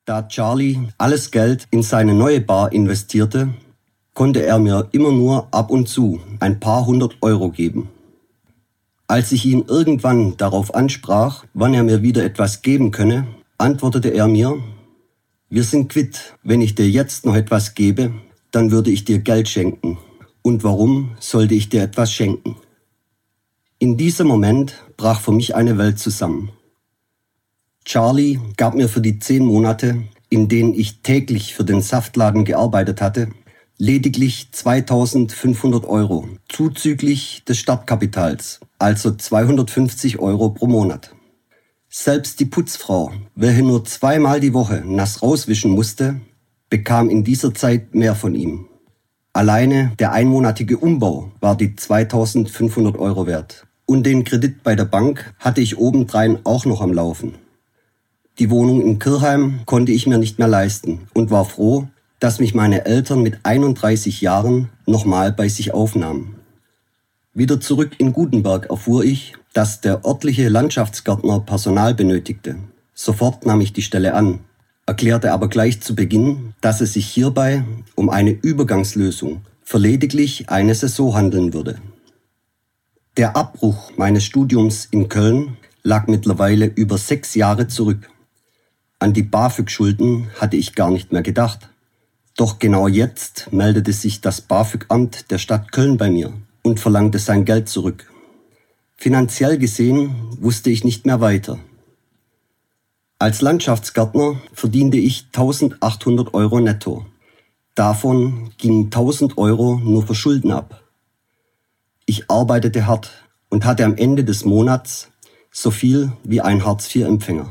Da Charlie alles Geld in seine neue Bar investierte, konnte er mir immer nur ab und zu ein paar 100 € geben. Als ich ihn irgendwann darauf ansprach, wann er mir wieder etwas geben könne, antwortete er mir: Wir sind quitt, wenn ich dir jetzt noch etwas gebe, dann würde ich dir Geld schenken. Und warum sollte ich dir etwas schenken? In diesem Moment brach für mich eine Welt zusammen. Charlie gab mir für die 10 Monate, in denen ich täglich für den Saftladen gearbeitet hatte, lediglich 2.500 € zuzüglich des Startkapitals, also 250 € pro Monat. Selbst die Putzfrau, welche nur 2-mal die Woche nass rauswischen musste, bekam in dieser Zeit mehr von ihm. Alleine der einmonatige Umbau war die 2.500 € wert. Und den Kredit bei der Bank hatte ich obendrein auch noch am Laufen. Die Wohnung in Kirchheim konnte ich mir nicht mehr leisten und war froh, dass mich meine Eltern mit 31 Jahren nochmal bei sich aufnahmen. Wieder zurück in Gutenberg erfuhr ich, dass der örtliche Landschaftsgärtner Personal benötigte. Sofort nahm ich die Stelle an, erklärte aber gleich zu Beginn, dass es sich hierbei um eine Übergangslösung für lediglich eine Saison handeln würde. Der Abbruch meines Studiums in Köln lag mittlerweile über 6 Jahre zurück. An die BAföG-Schulden hatte ich gar nicht mehr gedacht. Doch genau jetzt meldete sich das BAföG-Amt der Stadt Köln bei mir und verlangte sein Geld zurück. Finanziell gesehen wusste ich nicht mehr weiter. Als Landschaftsgärtner verdiente ich 1.800 € netto. Davon gingen 1.000 € nur für Schulden ab. Ich arbeitete hart und hatte am Ende des Monats so viel wie ein Hartz-IV-Empfänger.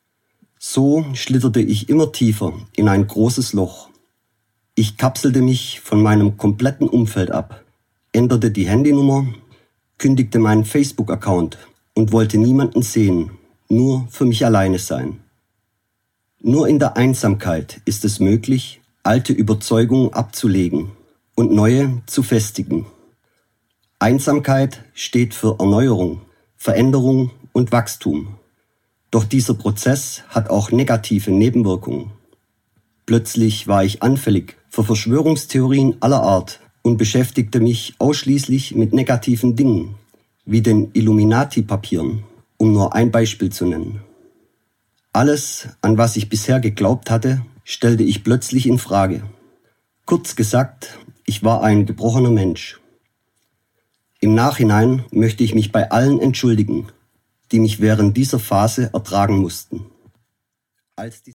So schlitterte ich immer tiefer in ein großes Loch. Ich kapselte mich von meinem kompletten Umfeld ab, änderte die Handynummer, kündigte meinen Facebook-Account und wollte niemanden sehen, nur für mich alleine sein. Nur in der Einsamkeit ist es möglich, alte Überzeugungen abzulegen und neue zu festigen. Einsamkeit steht für Erneuerung, Veränderung und Wachstum. Doch dieser Prozess hat auch negative Nebenwirkungen. Plötzlich war ich anfällig für Verschwörungstheorien aller Art und beschäftigte mich ausschließlich mit negativen Dingen, wie den Illuminati-Papieren, um nur ein Beispiel zu nennen. Alles, an was ich bisher geglaubt hatte, stellte ich plötzlich in Frage. Kurz gesagt, ich war ein gebrochener Mensch. Im Nachhinein möchte ich mich bei allen entschuldigen, die mich während dieser Phase ertragen mussten. Als